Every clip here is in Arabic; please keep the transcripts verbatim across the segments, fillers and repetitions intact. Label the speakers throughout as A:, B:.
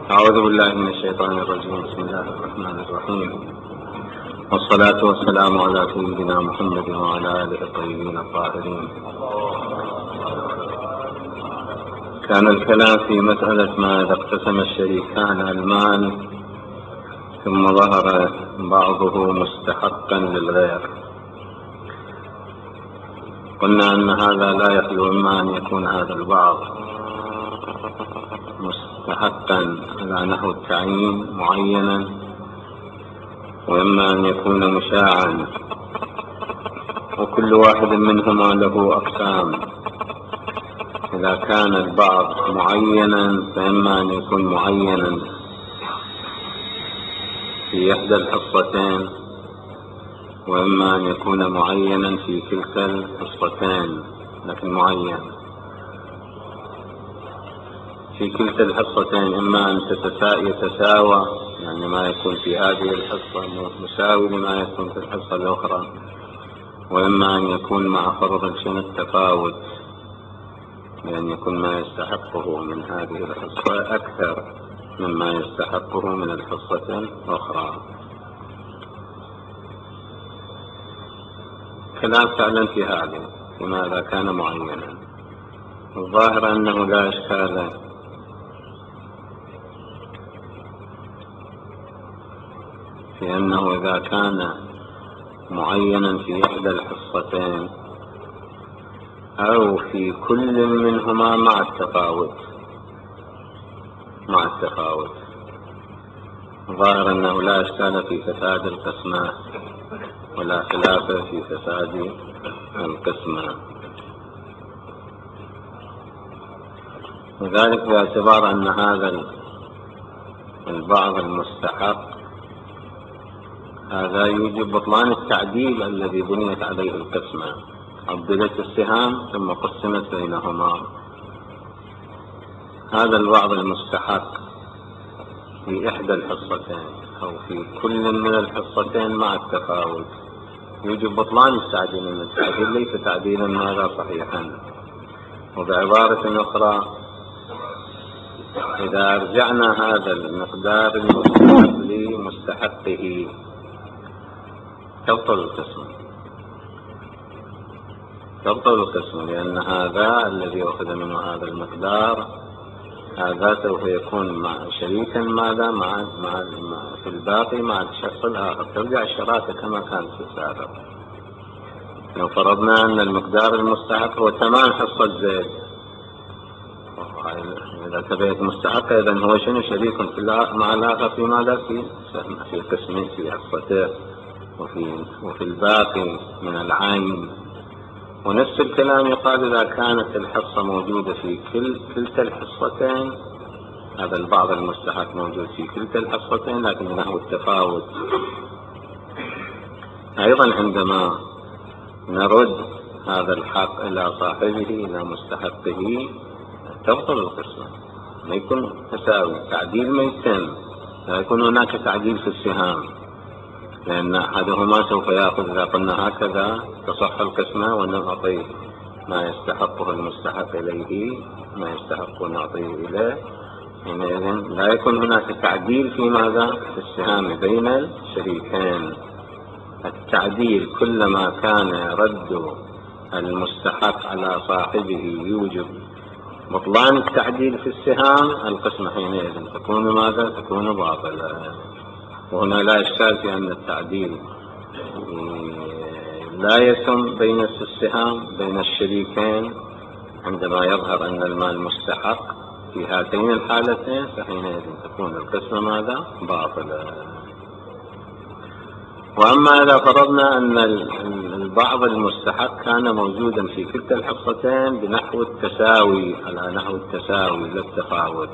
A: أعوذ بالله من الشيطان الرجيم. بسم الله الرحمن الرحيم، والصلاة والسلام على سيدنا محمد وعلى آله الطيبين الطاهرين. كان الكلام في مسألة ما إذا اقتسم الشريكان المال ثم ظهر بعضه مستحقا للغير. قلنا أن هذا لا يخلو إما أن يكون هذا البعض مستحقا على نحو التعيين معينا، وإما أن يكون مشاعا، وكل واحد منهما له أقسام. إذا كان البعض معينا فإما أن يكون معينا في إحدى الحصتين، وإما أن يكون معينا في كلتا الحصتين، لكن معين في كلتا الحصتين. إما أن يتساوى، يعني ما يكون في هذه الحصة مساوي لما يكون في الحصة الأخرى، وإما أن يكون مع فرض الشن التفاوت، لأن يكون ما يستحقه من هذه الحصة أكثر مما يستحقه من الحصة الأخرى. كلام فعلا في هذا لماذا كان معينا. الظاهر أنه لا إشكال في أنه إذا كان معينا في إحدى الحصتين أو في كل منهما مع التفاوت مع التفاوت ظاهر أنه لا إشكال في فساد القسمة، ولا خلاف في فساد القسمة. وذلك باعتبار أن هذا البعض المستحق هذا يوجب بطلان التعديل الذي بنيت عليه القسمة. عدلت السهام ثم قسمت بينهما. هذا البعض المستحق في إحدى الحصتين أو في كل من الحصتين مع التفاوت يوجب بطلان التعديل، من التعديل ليس تعديلا ماذا صحيحا. وبعبارة أخرى، إذا رجعنا هذا المقدار المستحق لمستحقه تبطل القسمة تبطل القسمة لأن هذا الذي أخذ منه هذا المقدار هذا سوف يكون مع شريكا ماذا مع, مع في الباقي مع الشخص الآخر. ترجع الشراكة كما كانت في السابق. لو فرضنا أن المقدار المستحق هو ثمان حصة زيد، إذا تبعت مستحقة إذن هو شنو شريك في مع الآخر في ماذا في في قسمه في حصته وفي وفي الباقي من العين. ونفس الكلام يقال إذا كانت الحصة موجودة في كل كلتا الحصتين. هذا البعض المستحق موجود في كلتا الحصتين لكن من نحو التفاوت. أيضا عندما نرد هذا الحق إلى صاحبه إلى مستحقه تبطل القسمة، ما يكون تساوي. تعديل ما يتم، لا يكون هناك تعديل في السهام، لأن أحدهما سوف يأخذ. إذا قلنا هكذا تصح القسمة ونعطي ما يستحقه المستحق إليه ما يستحق نعطيه إليه، حينئذ لا يكون هناك تعديل في ماذا في السهام بين الشريكين. التعديل كلما كان رد المستحق على صاحبه يوجب بطلان التعديل في السهام، القسمة حينئذ تكون ماذا تكون باطلة. وهنا لا إشكال في أن التعديل لا يتم بين السهام بين الشريكين عندما يظهر أن المال مستحق في هاتين الحالتين، فحينئذ تكون القسمة ماذا باطلة. وأما إذا فرضنا أن البعض المستحق كان موجودا في كلتا الحصتين بنحو التساوي على نحو التساوي لا التفاوت،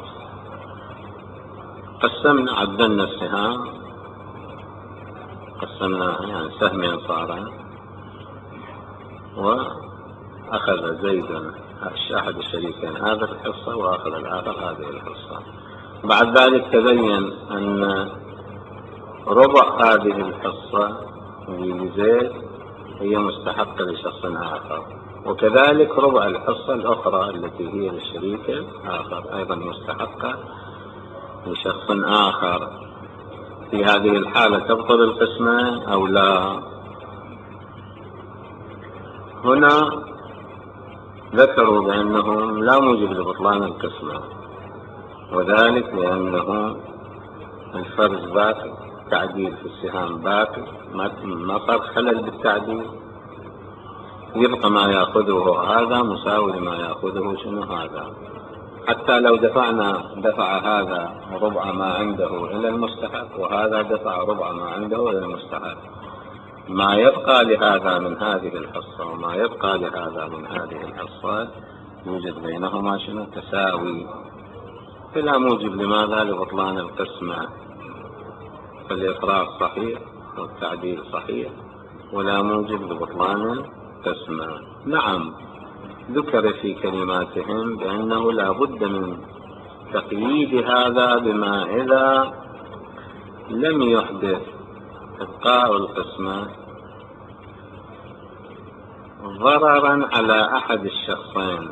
A: قسمنا عدلنا السهام، قسمنا يعني سهمين صارا، وأخذ زيد أحد الشريكين هذا الحصة وأخذ الآخر هذه الحصة. بعد ذلك تبين أن ربع هذه الحصة لزيد هي مستحقة لشخص آخر، وكذلك ربع الحصة الأخرى التي هي للشريك الآخر أيضا مستحقة لشخص آخر، في هذه الحالة تبطل القسمة أو لا؟ هنا ذكروا بأنه لا موجب لبطلان القسمة، وذلك لأنه الفرز باقي، تعديل في السهام باقي، ما صار خلل بالتعديل، يبقى ما يأخذه هذا مساوي لما يأخذه شنو هذا. حتى لو دفعنا دفع هذا ربع ما عنده إلى المستحق وهذا دفع ربع ما عنده إلى المستحق، ما يبقى لهذا من هذه الحصة وما يبقى لهذا من هذه الحصة يوجد بينهما شنو تساوي، فلا موجب لماذا لبطلان القسمة، فالإفراغ صحيح والتعديل صحيح ولا موجب لبطلان القسمة. نعم، ذكر في كلماتهم بأنه لا بد من تقييد هذا بما إذا لم يحدث إبقاء القسمة ضررا على أحد الشخصين.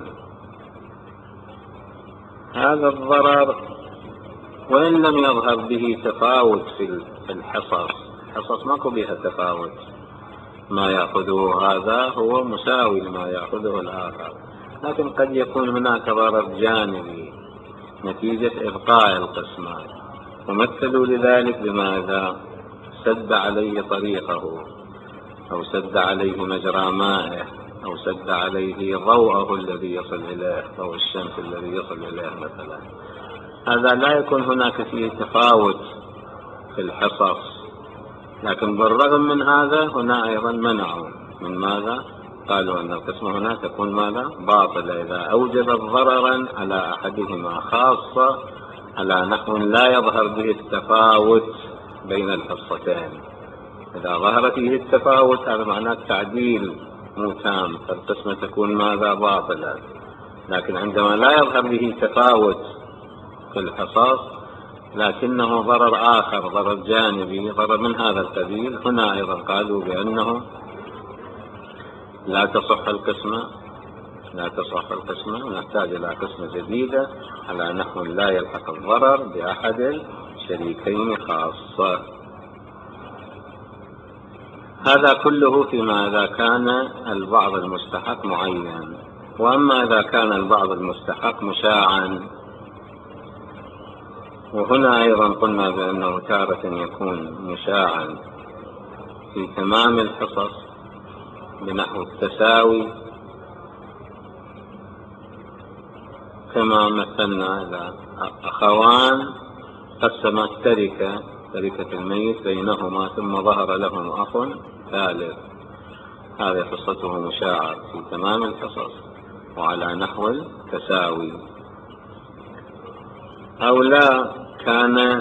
A: هذا الضرر وإن لم يظهر به تفاوت في الحصص، الحصص ماكو بها تفاوت، ما يأخذه هذا هو مساوي لما يأخذه الآخر، لكن قد يكون هناك ضرر جانبي نتيجة إبقاء القسمة، ومثلوا لذلك بماذا؟ سد عليه طريقه، أو سد عليه مجرى مائه، أو سد عليه ضوءه الذي يصل إليه، ضوء الشمس الذي يصل إليه مثلا. هذا لا يكون هناك فيه تفاوت في الحصص، لكن بالرغم من هذا هنا أيضا منعوا من ماذا؟ قالوا أن القسمة هنا تكون ماذا؟ باطلة إذا أوجدت ضررا على أحدهما، خاصة على نحو لا يظهر به التفاوت بين الحصتين. إذا ظهر فيه التفاوت هذا معناه تعديل مو تام، فالقسمة تكون ماذا؟ باطلة. لكن عندما لا يظهر به تفاوت في الحصص لكنه ضرر آخر، ضرر جانبي، ضرر من هذا القبيل، هنا أيضا قالوا بأنه لا تصح القسمة، لا تصح القسمة، ونحتاج إلى قسمة جديدة على نحو لا يلحق الضرر بأحد الشريكين خاصة. هذا كله فيما إذا كان البعض المستحق معين. وأما إذا كان البعض المستحق مشاعا، وهنا أيضا قلنا بأنه تارة يكون مشاعا في تمام الحصص بنحو التساوي، كما مثلنا إلى أخوان قسما التركة، تركة الميت بينهما، ثم ظهر لهم أخ ثالث، هذه حصته مشاعة في تمام الحصص وعلى نحو التساوي. أو لا كان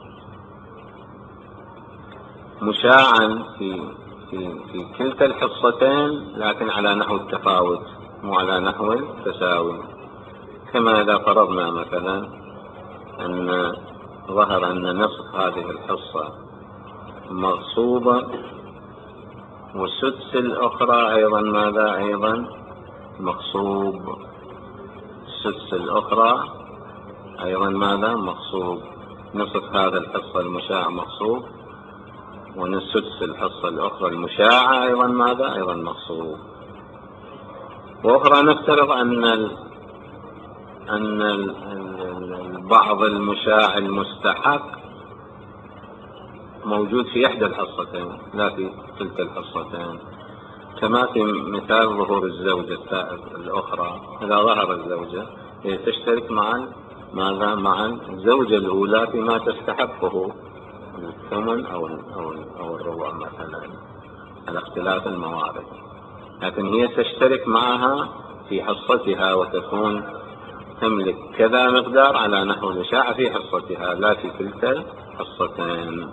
A: مشاعا في في في كلتا الحصتين لكن على نحو التفاوت مو على نحو التساوي، كما إذا فرضنا مثلا أن ظهر أن نصف هذه الحصة مغصوبة والسدس الأخرى أيضا ماذا؟ أيضا مغصوب، السدس الأخرى أيضا ماذا؟ مغصوب، نصف هذا الحصة المشاع مغصوب ونسدس الحصة الأخرى المشاعة أيضا ماذا؟ أيضا مغصوب. وأخرى نفترض أن ال أن البعض المشاع المستحق موجود في إحدى الحصتين لا في تلك الحصتين، كما في مثال ظهور الزوجة الأخرى. إذا ظهر الزوجة هي تشترك مع ماذا؟ مع الزوجة الأولى فيما تستحقه، الثمن أو أو أو الربع مثلا، على اختلاف الموارد، لكن هي تشترك معها في حصتها وتكون تملك كذا مقدار على نحو المشاع في حصتها لا في كلتا الحصتين.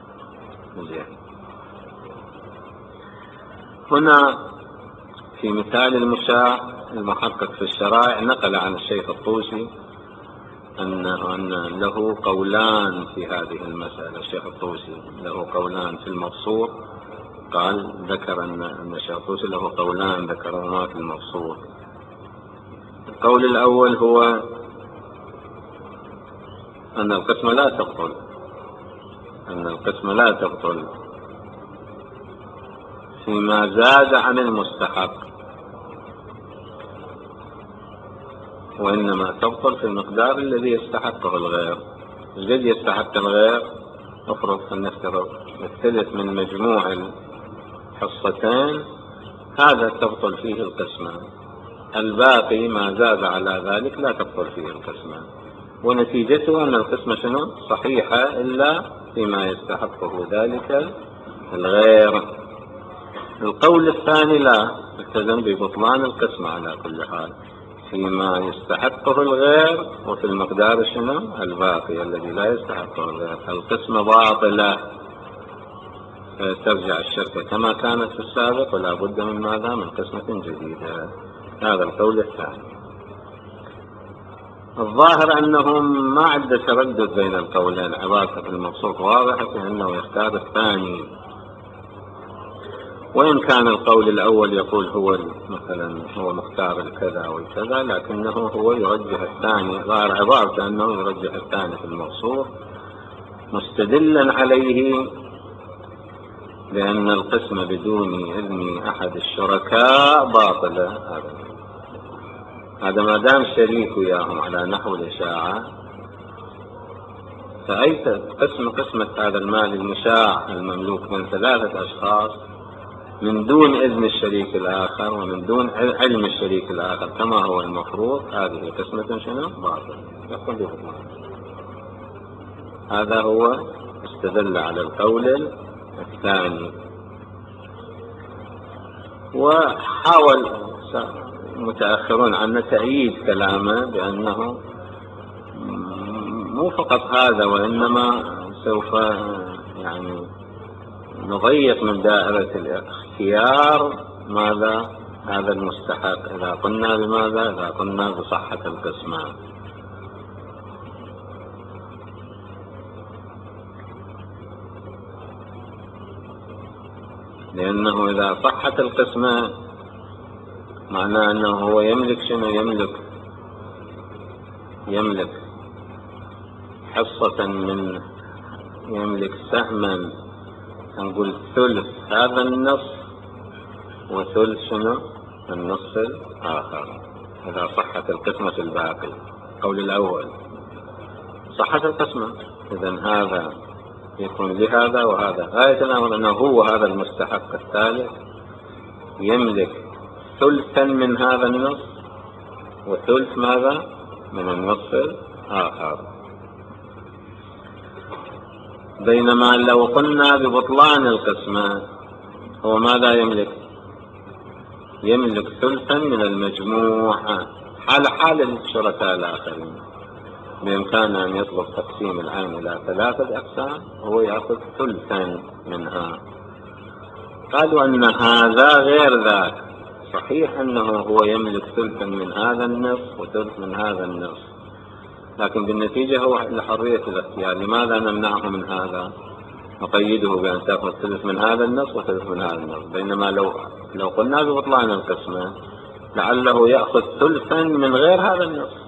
A: هنا في مثال المشاع المحقق في الشرائع نقل عن الشيخ الطوسي أنه أن له قولان في هذه المسألة. الشيخ الطوسي له قولان في المبسوط، قال ذكر أن الشيخ الطوسي له قولان ذكرهما في المبسوط. القول الأول هو أن القسمة لا تبطل أن القسمة لا تبطل فيما زاد عن المستحق، وإنما تبطل في المقدار الذي يستحقه الغير. الذي يستحق الغير، افرض فلنفترض الثلث من مجموع الحصتين، هذا تبطل فيه القسمة. الباقي ما زاد على ذلك لا تبطل فيه القسمة، ونتيجته أن القسمة شنو؟ صحيحة إلا فيما يستحقه ذلك الغير. القول الثاني لا التزم ببطلان القسمة على كل حال فيما يستحقه الغير، وفي المقدار شنو؟ الباقي الذي لا يستحقه الغير. القسمة باطلة، ترجع الشركة كما كانت في السابق، ولا بد من ماذا؟ من قسمة جديدة. هذا القول الثاني. الظاهر أنهم ما عد تردد بين القولين، عبارة المبسوط واضحة في أنه يختار الثاني، وإن كان القول الأول يقول هو مثلا هو مختار الكذا والكذا، لكنه هو يرجح الثاني. ظاهر عبارة أنه يرجح الثاني في المبسوط، مستدلا عليه بأن القسمة بدون إذن أحد الشركاء باطلة. هذا هذا ما دام شريك وياهم على نحو الإشاعة، فأي قسم قسمة هذا المال المشاع المملوك من ثلاثة أشخاص من دون إذن الشريك الآخر ومن دون علم الشريك الآخر كما هو المفروض، هذه قسمة شنو؟ باطل. هذا هو استدل على القول الثاني. وحاول متأخرون عن تأييد كلامه بأنه مو فقط هذا، وإنما سوف يعني نضيق من دائرة الاختيار ماذا؟ هذا المستحق. إذا قلنا بماذا؟ إذا قلنا بصحة القسمة. لأنه إذا صحت القسمة معناه أنه هو يملك شنو؟ يملك يملك حصة من يملك سهما، نقول ثلث هذا النصف وثلث شنو؟ النصف الآخر. إذا صحت القسمة في الباقي. القول الأول صحت القسمة، إذن هذا يكون لهذا وهذا. غاية الأمر أنه هو هذا المستحق الثالث يملك ثلثا من هذا النصف وثلث ماذا؟ من النصف الآخر. بينما لو قلنا ببطلان القسمة، هو ماذا يملك؟ يملك ثلثا من المجموع حال حال الشركاء الآخرين. بإمكانه أن يطلب تقسيم العين إلى ثلاثة أقسام، هو يأخذ ثلثا منها. قالوا أن هذا غير ذاك. صحيح أنه هو يملك ثلثا من هذا النصف وثلث من هذا النصف، لكن بالنتيجة هو لحرية الاختيار. لماذا نمنعه من هذا؟ نقيده بأن تأخذ ثلث من هذا النصف وثلث من هذا النصف. بينما لو لو قلنا ببطلان القسمة، لعله يأخذ ثلثا من غير هذا النصف.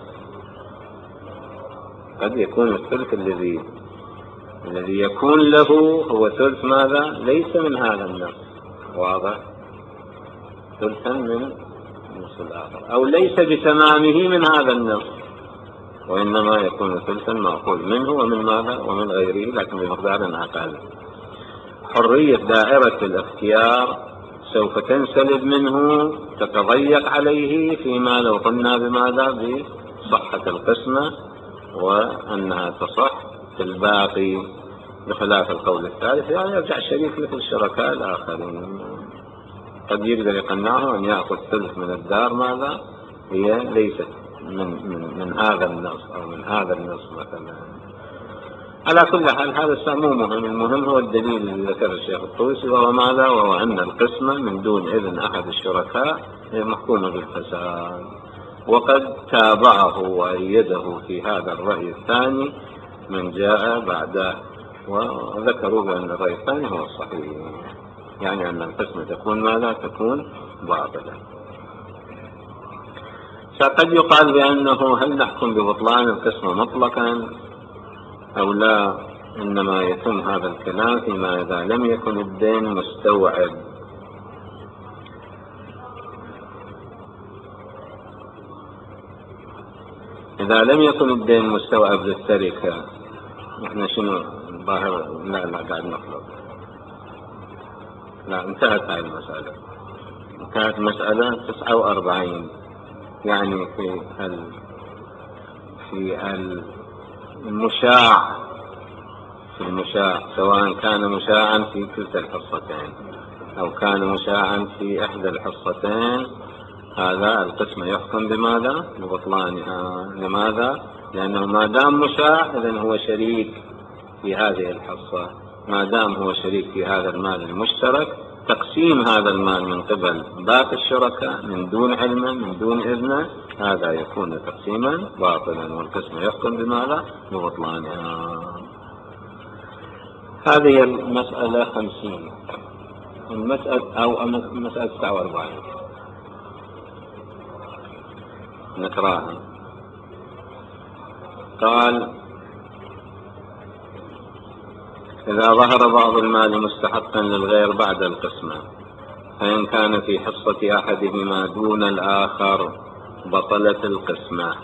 A: قد يكون الثلث الذي الذي يكون له هو ثلث ماذا؟ ليس من هذا النصف، واضح؟ ثلثا من النصف الآخر، أو ليس بتمامه من هذا النصف، وإنما يكون ثلثا مأخوذ منه ومن ماذا؟ ومن غيره، لكن بمقدار أقل. حرية دائرة الاختيار سوف تنسلب منه، تتضيق عليه فيما لو قلنا بماذا؟ بصحة القسمة وأنها تصح في الباقي، بخلاف القول الثالث. يعني يرجع الشريك مثل الشركاء الآخرين، قد يقدر يقنعه أن يأخذ ثلث من الدار ماذا؟ هي ليست من, من, من هذا النص أو من هذا النص مثلا. على كل حال هذا مو مهم. المهم هو الدليل الذي ذكر الشيخ الطوسي، وهو ماذا؟ وهو أن القسمة من دون إذن أحد الشركاء هي محكومة بالفساد. وقد تابعه وأيده في هذا الرأي الثاني من جاء بعده، وذكروا بأن الرأي الثاني هو الصحيح، يعني أن القسمة تكون ماذا؟ تكون باطلة. فقد يقال بأنه هل نحكم ببطلان القسمة مطلقا أو لا، إنما يتم هذا الكلام فيما إذا لم يكن الدين مستوعب. إذا لم يكن الدين مستوعب للتركة، إحنا شنو الظاهر؟ لا لا قاعد نخلط. لا، انتهت هاي المسألة. انتهت مسألة تسعة وأربعين، يعني في ال في المشاع في المشاع سواء كان مشاعا في كلتا الحصتين أو كان مشاعا في إحدى الحصتين، هذا القسم يحكم بماذا؟ ببطلانها. لماذا؟ لأنه ما دام مشاع إذن هو شريك في هذه الحصة. ما دام هو شريك في هذا المال المشترك، تقسيم هذا المال من قبل باقي الشركاء من دون علمه من دون إذنه، هذا يكون تقسيما باطلا، والقسم يحكم بماذا؟ ببطلانها. هذه المسألة خمسين. المسألة أو المسألة تسعة وأربعين نقراها. قال: إذا ظهر بعض المال مستحقا للغير بعد القسمة، فإن كان في حصة أحدهما دون الآخر بطلت القسمة.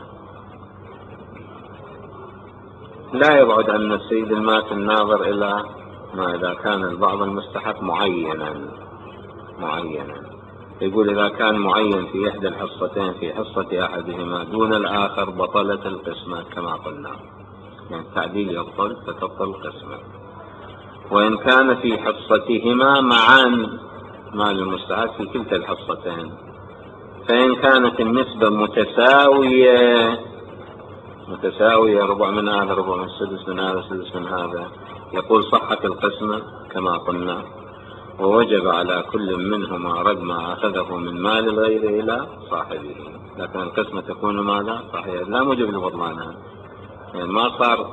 A: لا يبعد أن السيد المات الناظر إلى ما إذا كان البعض المستحق معينا معينا يقول إذا كان معين في إحدى الحصتين في حصة أحدهما دون الآخر بطلت القسمة كما قلنا، يعني التعديل يبطل فتبطل القسمة. وإن كان في حصتهما معا مال المستحق في كلتا الحصتين، فإن كانت النسبة متساوية متساوية ربع من هذا ربع من السدس من هذا سدس من هذا، يقول صحت القسمة كما قلنا، ووجب على كل منهما رد ما أخذه من مال الغير إلى صاحبه. لكن القسمة تكون ماذا؟ صحيح، لا موجب لبطلانها، يعني ما صار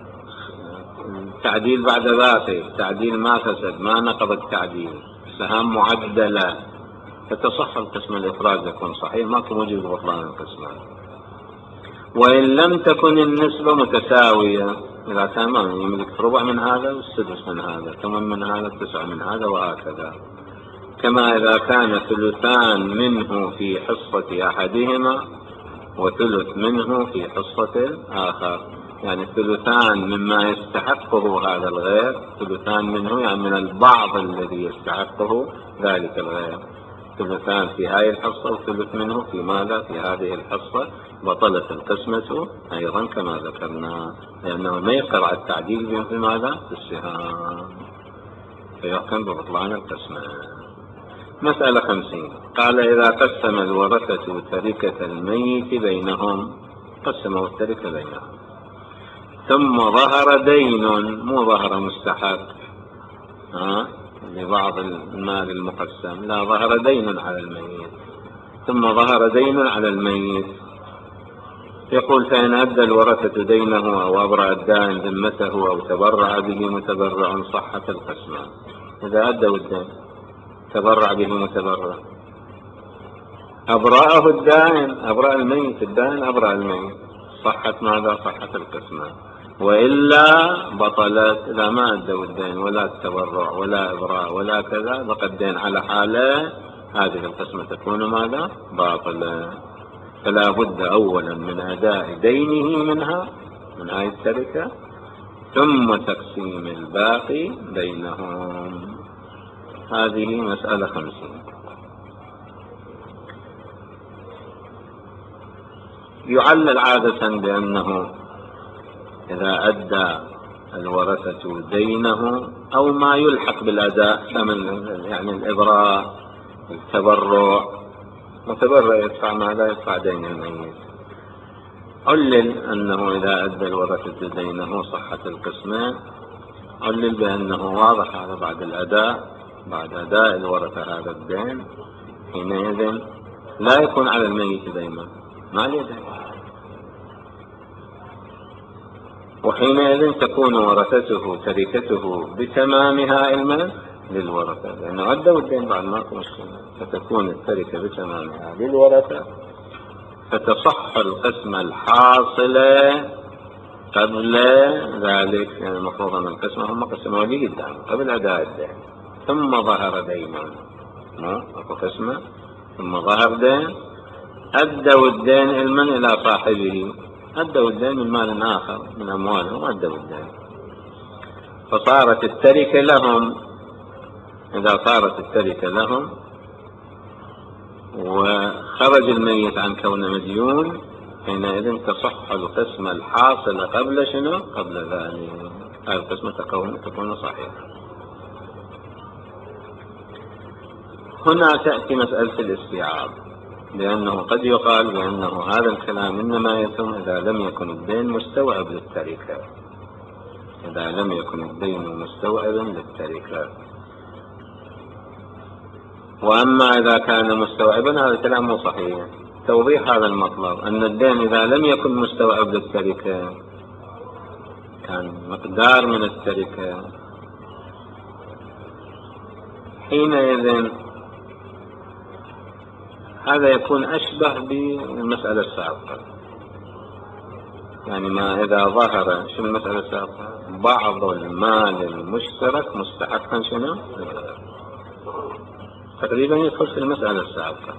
A: تعديل بعد ذاته، تعديل ما فسد، ما نقض التعديل، سهام معدلة، فتصح القسمة. الإفراز يكون صحيح، ماكو موجب لبطلان القسمة. وإن لم تكن النسبة متساوية، إذا كان ما يملك ربع من هذا والسدس من هذا، ثمن من هذا تسع من هذا وهكذا. كما إذا كان ثلثان منه في حصة أحدهما وثلث منه في حصة الآخر، يعني ثلثان مما يستحقه هذا الغير، ثلثان منه يعني من البعض الذي يستحقه ذلك الغير، ثلثان في هذه الحصة وثلث منه في ماذا؟ في هذه الحصة. بطلت القسمة أيضا كما ذكرنا، لأنه ما يقرأ التعديل في ماذا؟ في السهام، فيحكم ببطلان القسمة. مسألة خمسين. قال: إذا قسم الورثة تركة الميت بينهم، قسموا التركة بينهم، ثم ظهر دين، مو ظهر مستحق ها لبعض المال المقسم، لا، ظهر دين على الميت، ثم ظهر دين على الميت. يقول: فإن أدى الورثة دينه أو أبرأ الدائن ذمته أو تبرع به متبرع صحت القسمة. إذا أدوا الدين، تبرع به متبرع، أبرأه الدائن، أبرأ الميت، الدائن أبرأ الميت، صحت ماذا؟ صحت القسمة. وإلا بطلت. إذا ما أدوا الدين ولا التبرع ولا إبراء ولا كذا، بقى الدين على حاله، هذه القسمة تكون ماذا؟ باطلة. فلا بد أولا من أداء دينه منها، من هذه التركة، ثم تقسيم الباقي بينهم. هذه مسألة خمسين. يعلل عادة بأنه إذا أدى الورثة دينه أو ما يلحق بالأداء، يعني الإبراء، التبرع، متبرع يدفع ماذا؟ يدفع دين الميت. علل أنه إذا أدى الورثة دينه صحت القسمة، علل بأنه واضح هذا بعد الأداء، بعد أداء الورثة هذا الدين، حينئذ لا يكون على الميت دينا، ما عليه دين، وحينئذ تكون ورثته تركته بتمامها علما للورثة، لأنه أدوا الدين بعد ماكو مشكلة، فتكون التركة بتمامها للورثة، فتصح القسمة الحاصلة قبل ذلك يعني المفروض أن القسمة هم قسموا لي الدين قبل أداء الدين، ثم ظهر دين، أكو قسمة ثم ظهر دين، أدوا الدين علما إلى صاحبه، أدوا الدين من مال آخر من أموالهم، أدوا الدين، فصارت التركة لهم. إذا صارت التركة لهم وخرج الميت عن كونه مديون، حينئذ تصح القسمة الحاصلة قبل شنو؟ قبل ذلك، هذه القسمة تكون تكون صحيحة. هنا تأتي مسألة الاستيعاب، لأنه قد يقال بأنه هذا الكلام إنما يتم إذا لم يكن الدين مستوعب للتركة، إذا لم يكن الدين مستوعبا للتركة. وأما إذا كان مستوعبا هذا الكلام مو صحيح. توضيح هذا المطلب أن الدين إذا لم يكن مستوعب للتركة، كان مقدار من التركة، حينئذ هذا يكون أشبه بالمسألة السابقة. يعني ما إذا ظهر شنو المسألة السابقة؟ بعض المال المشترك مستحقا شنو؟ تقريبا يدخل في المسألة السابقة.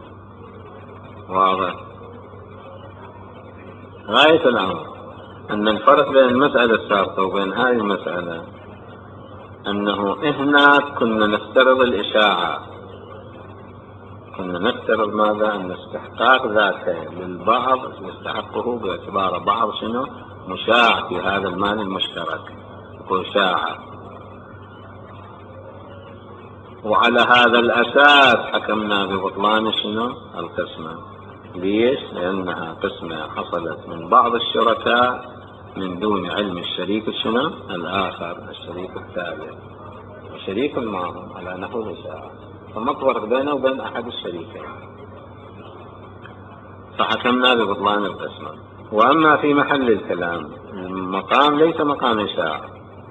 A: واضح؟ غاية الأمر أن الفرق بين المسألة السابقة وبين هذه المسألة أنه هناك كنا نفترض الإشاعة، كنا نفترض ماذا؟ أن استحقاق ذاته للبعض يستحقه باعتبار بعض شنو؟ مشاع في هذا المال المشترك، وشاعة، وعلى هذا الأساس حكمنا ببطلان شنو؟ القسمة. ليش؟ لأنها قسمة حصلت من بعض الشركاء من دون علم الشريك شنو؟ الآخر، الشريك الثالث، وشريك معهم على نحو الإشاعة، فما فرق بينه وبين أحد الشريكين، فحكمنا ببطلان القسمة. وأما في محل الكلام، المقام ليس مقام إشاعة،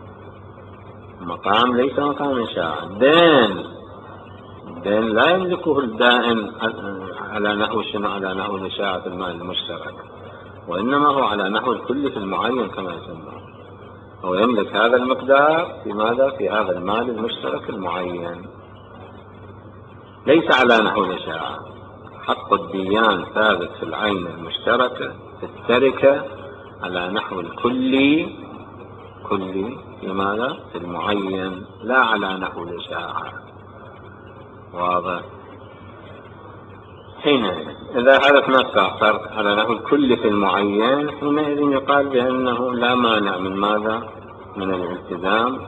A: مقام ليس مقام إشاعة، دين دين لا يملكه الدائن على نحو شنو؟ على نحو الإشاعة في المال المشترك، وإنما هو على نحو الكل في المعين كما يسمى، هو يملك هذا المقدار في ماذا؟ في هذا المال المشترك المعين، ليس على نحو الإشاعة. حق الديان ثابت في العين المشتركة في التركة على نحو الكلي كلي في ماذا؟ في المعين، لا على نحو الإشاعة. واضح؟ حينئذ إذا حدث نقطة فرق على نحو الكل في المعين، حينئذ يقال بأنه لا مانع من ماذا؟ من الالتزام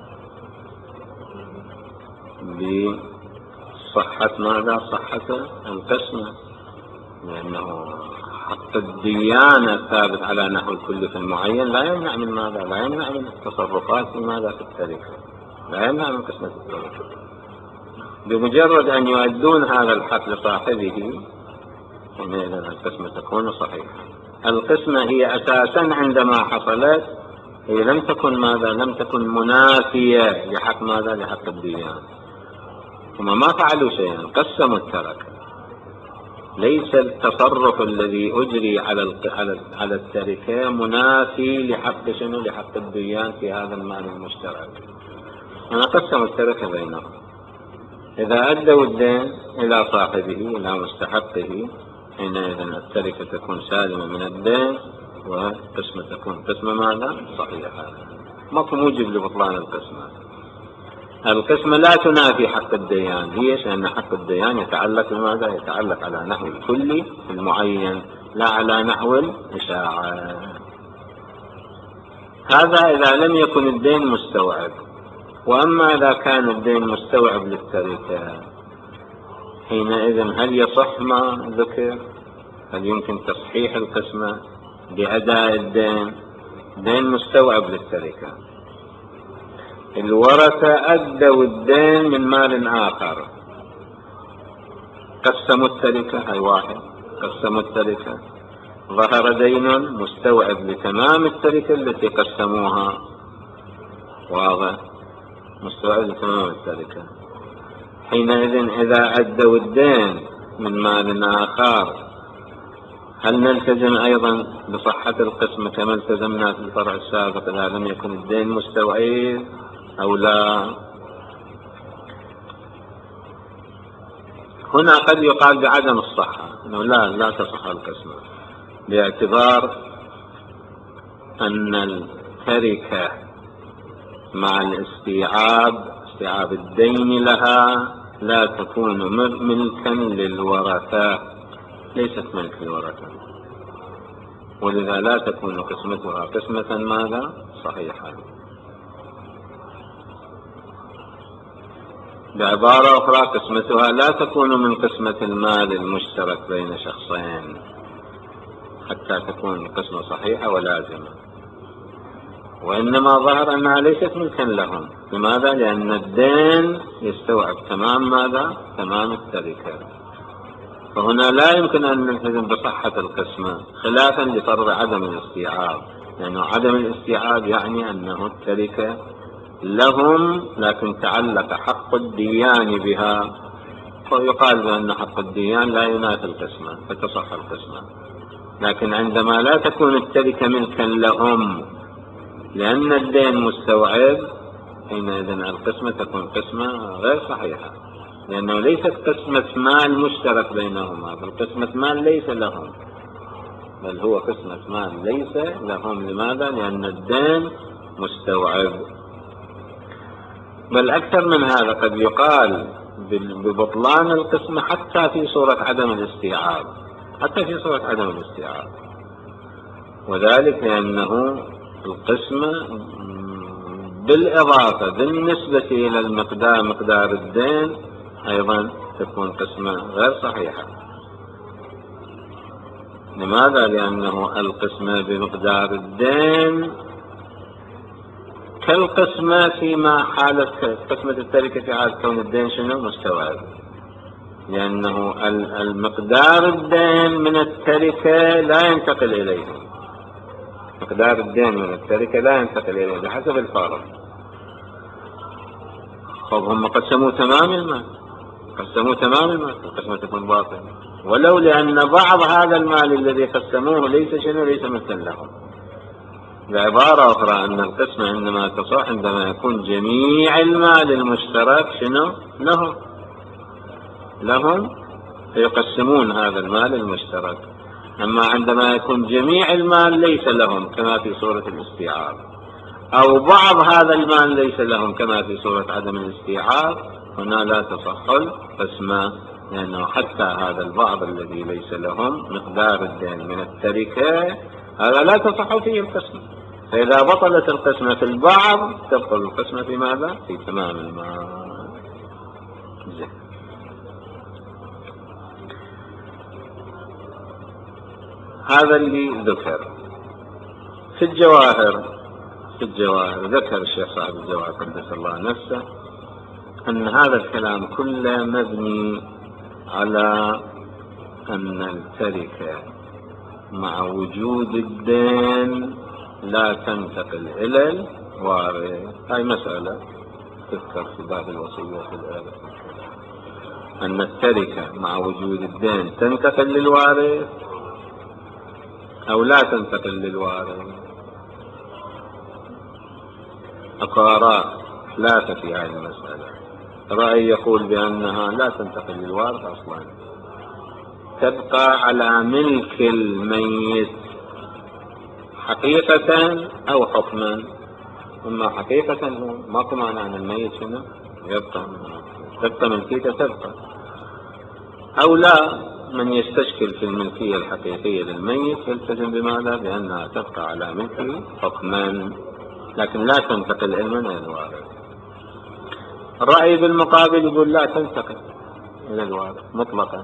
A: بصحة ماذا؟ صحة القسمة، لأنه حق الديانة الثابت على نحو الكل في المعين لا يمنع من ماذا؟ لا يمنع من التصرفات في ماذا؟ في التركة، لا يمنع من قسمة التركة. بمجرد أن يؤدون هذا الحق لصاحبه، حينئذ القسمة تكون صحيحة. القسمة هي أساسا عندما حصلت هي لم تكن ماذا؟ لم تكن منافية لحق ماذا؟ لحق الديانة. هم ما فعلوا شيئا، قسموا التركة. ليس التصرف الذي أجري على على التركة منافي لحق شنو؟ لحق الديان في هذا المال المشترك. أنا قسموا التركة بينهم. إذا أدوا الدين إلى صاحبه إلى مستحقه، حينئذ التركة تكون سالمة من الدين، وقسمة تكون قسمة ماذا؟ صحيحة. ماكو موجب لبطلان القسمة. القسمة لا تنافي حق الديان. ليش؟ لأن حق الديان يتعلق بماذا؟ يتعلق على نحو الكلي في المعين، لا على نحو الإشاعة. هذا إذا لم يكن الدين مستوعب. وأما إذا كان الدين مستوعب للتركة، حينئذ هل يصح ما ذكر؟ هل يمكن تصحيح القسمة بأداء الدين؟ دين مستوعب للتركة، الورثة أدوا الدين من مال آخر، قسموا التركة، هاي واحد قسموا التركة، ظهر دين مستوعب لتمام التركة التي قسموها. واضح؟ مستوعب لتمام التركة. حينئذ إذا أدوا الدين من مال آخر هل نلتزم أيضا بصحة القسم كما التزمنا في الفرع السابق إذا لم يكن الدين مستوعب أو لا؟ هنا قد يقال بعدم الصحة، أنه لا لا تصح القسمة، باعتبار أن التركة مع الاستيعاب، استيعاب الدين لها، لا تكون ملكا للورثة، ليست ملك للورثة، ولذا لا تكون قسمتها قسمة ماذا؟ صحيحة. بعبارة أخرى، قسمتها لا تكون من قسمة المال المشترك بين شخصين حتى تكون قسمة صحيحة ولازمة، وإنما ظهر أنها ليست ملكا لهم. لماذا؟ لأن الدين يستوعب تمام ماذا؟ تمام التركة. فهنا لا يمكن أن نلتزم بصحة القسمة، خلافا لفرض عدم الاستيعاب، لأنه عدم الاستيعاب يعني أنه التركة لهم، لكن تعلق حق الديان بها، ويقال بأن حق الديان لا ينافي القسمة فتصح القسمة. لكن عندما لا تكون التركة ملكا لهم لأن الدين مستوعب، حينئذ القسمة تكون قسمة غير صحيحة، لأنه ليست قسمة مال مشترك بينهما، بل قسمة مال ليس لهم، بل هو قسمة مال ليس لهم. لماذا؟ لأن الدين مستوعب. بل أكثر من هذا، قد يقال ببطلان القسمة حتى في صورة عدم الاستيعاب، حتى في صورة عدم الاستيعاب، وذلك لأنه القسمة بالإضافة بالنسبة إلى المقدار، مقدار الدين، أيضا تكون قسمة غير صحيحة. لماذا؟ لأنه القسمة بمقدار الدين كالقسمة فيما حالة قسمة التركة في حالة كون الدين شنو؟ مستوعب، لأنه المقدار الدين من التركة لا ينتقل إليه، مقدار الدين من التركة لا ينتقل إليه بحسب الفارق. طب هم قسموا تمام المال، قسموا تمام المال، القسمة تكون باطلة، ولو لأن بعض هذا المال الذي قسموه ليس شنو؟ ليس مثل لهم. بعبارة أخرى، أن القسمة عندما تصح عندما يكون جميع المال المشترك شنو؟ لهم، لهم فيقسمون هذا المال المشترك. أما عندما يكون جميع المال ليس لهم كما في صورة الاستيعاب، أو بعض هذا المال ليس لهم كما في صورة عدم الاستيعاب، هنا لا تصح القسمة، لأنه حتى هذا البعض الذي ليس لهم مقدار الدين من التركة، هذا لا تصح فيه القسمة. فإذا بطلت القسمة في البعض تبطل القسمة في ماذا؟ في تمام المال. زين. هذا اللي ذكر في الجواهر. في الجواهر ذكر الشيخ صاحب الجواهر قدس الله نفسه أن هذا الكلام كله مبني على أن التركة مع وجود الدين لا تنتقل إلى الوارث. هاي مسألة تذكر في باب الوصية في الآية، أن التركة مع وجود الدين تنتقل للوارث أو لا تنتقل للوارث. أكو آراء ثلاثة في هذه المسألة. رأي يقول بأنها لا تنتقل للوارث أصلا، تبقى على ملك الميت حقيقة أو حكما. أما حقيقة هو ماكو معنى أن الميت شنو يبقى، تبقى ملكيته تبقى، أو لا، من يستشكل في الملكية الحقيقية للميت يلتزم بماذا؟ بأنها تبقى على ملكه حكما، لكن لا تنتقل علما إلى الوارث. الرأي بالمقابل يقول لا تنتقل إلى الوارث مطلقا،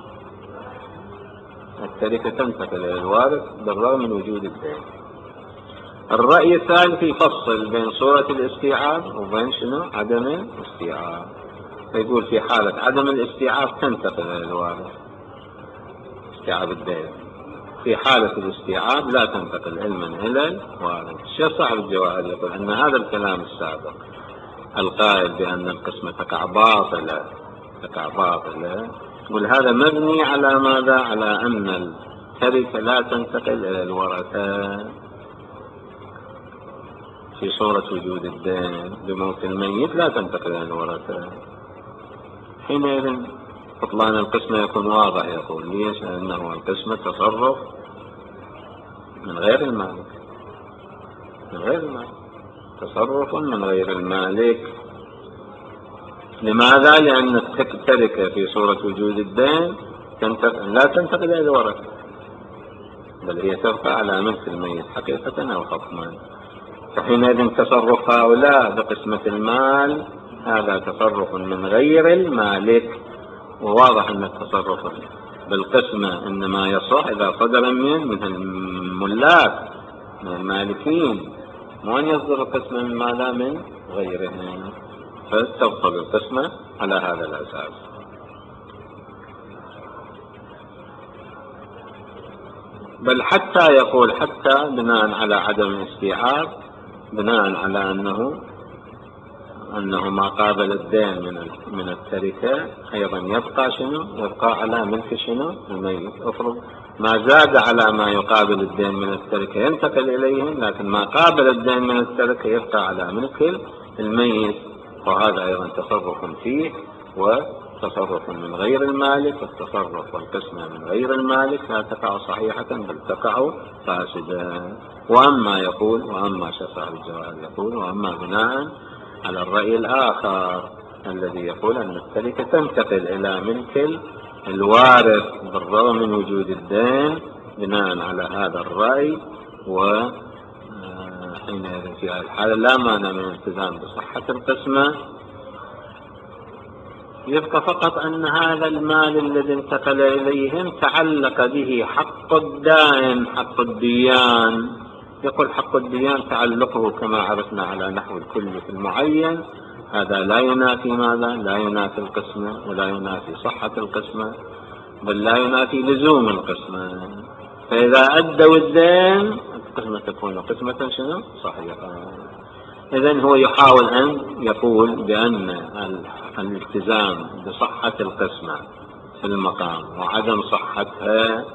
A: التركة تنتقل إلى الوارث بالرغم من وجود الدين. الرأي الثالث يفصل بين صورة الاستيعاب وبين شنو؟ عدم الاستيعاب. فيقول في حالة عدم الاستيعاب تنتقل إلى الوارث، استيعاب الدين. في حالة الاستيعاب لا تنتقل علما إلى الوارث. الشيخ صاحب الجواهر يقول أن هذا الكلام السابق القائل بأن القسمة تقع باطلة، تقع باطلة، يقول هذا مبني على ماذا؟ على أن التركة لا تنتقل إلى الورثة في صورة وجود الدين. بموت الميت لا تنتقل إلى الورثة. حينئذ بطلان القسمة يكون واضح. يقول ليش؟ لأنه القسمة تصرف من غير المالك، من غير المالك، تصرف من غير المالك. لماذا؟ لأن التركة في صورة وجود الدين لا تنتقل إلى الورثة، بل هي تبقى على ملك الميت حقيقة أو حكما. فحينئذ تصرف هؤلاء بقسمة المال هذا تصرف من غير المالك. وواضح أن التصرف بالقسمة إنما يصح إذا صدر من من الملاك، من المالكين، مو أن يصدر القسمة من ماذا؟ من غيرهم. فتبطل القسمة على هذا الأساس. بل حتى يقول حتى بناء على عدم الاستيعاب، بناء على أنه أنه ما قابل الدين من من التركة أيضا يبقى شنو؟ يبقى على ملك شنو؟ الميت. افرض ما زاد على ما يقابل الدين من التركة ينتقل إليهم، لكن ما قابل الدين من التركة يبقى على ملك الميت، وهذا أيضا تصرف فيه وتصرف من غير المالك. والتصرف والقسمة من غير المالك لا تقع صحيحة بل تقع فاسدة. وأما يقول وأما شرح الجواب يقول وأما بناء على الرأي الآخر الذي يقول أن التركة تنتقل إلى ملك الوارث بالرغم من وجود الدين، بناء على هذا الرأي وحينئذ في هذه الحالة لا مانع من الالتزام بصحة القسمة. يبقى فقط أن هذا المال الذي انتقل إليهم تعلق به حق الدائن، حق الديان. يقول حق الديان تعلقه كما عرفنا على نحو الكل في المعين. هذا لا ينافي ماذا؟ لا ينافي القسمة ولا ينافي صحة القسمة، بل لا ينافي لزوم القسمة. فإذا أدوا الدين القسمة تكون قسمة شنو؟ صحيحة. إذن هو يحاول أن يقول بأن الالتزام بصحة القسمة في المقام وعدم صحتها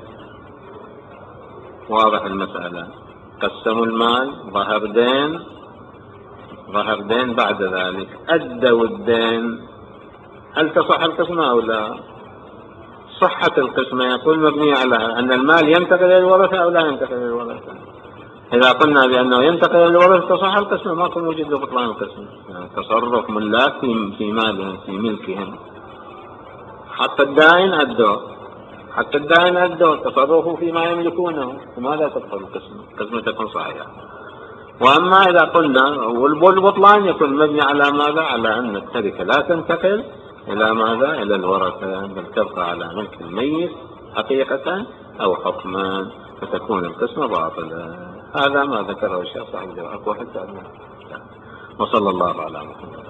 A: واضح المسألة. قسموا المال، ظهر دين، ظهر دين، بعد ذلك أدوا الدين، هل تصح القسمة أو لا؟ صحة القسمة يقول مبنية على أن المال ينتقل إلى الورثة أو لا ينتقل إلى الورثة. إذا قلنا بأنه ينتقل إلى الورثة تصح القسمة، ما كان موجود بطلان القسمة. يعني تصرف ملاك في مالهم في ملكهم. حتى الدائن أدوا، حتى الدائن أدوا تصرفوا فيما يملكونه، فماذا تبطل القسمة؟ القسمة تكون صحيحة. وأما إذا قلنا والبطلان يكون مبني على ماذا؟ على أن التركة لا تنتقل إلى ماذا؟ إلى الورثة، بل تبقى على ملك الميت حقيقة أو حكما، فتكون القسمة باطلة. هذا ما ذكره الشيخ صاحب الجواب. وصلى الله على محمد.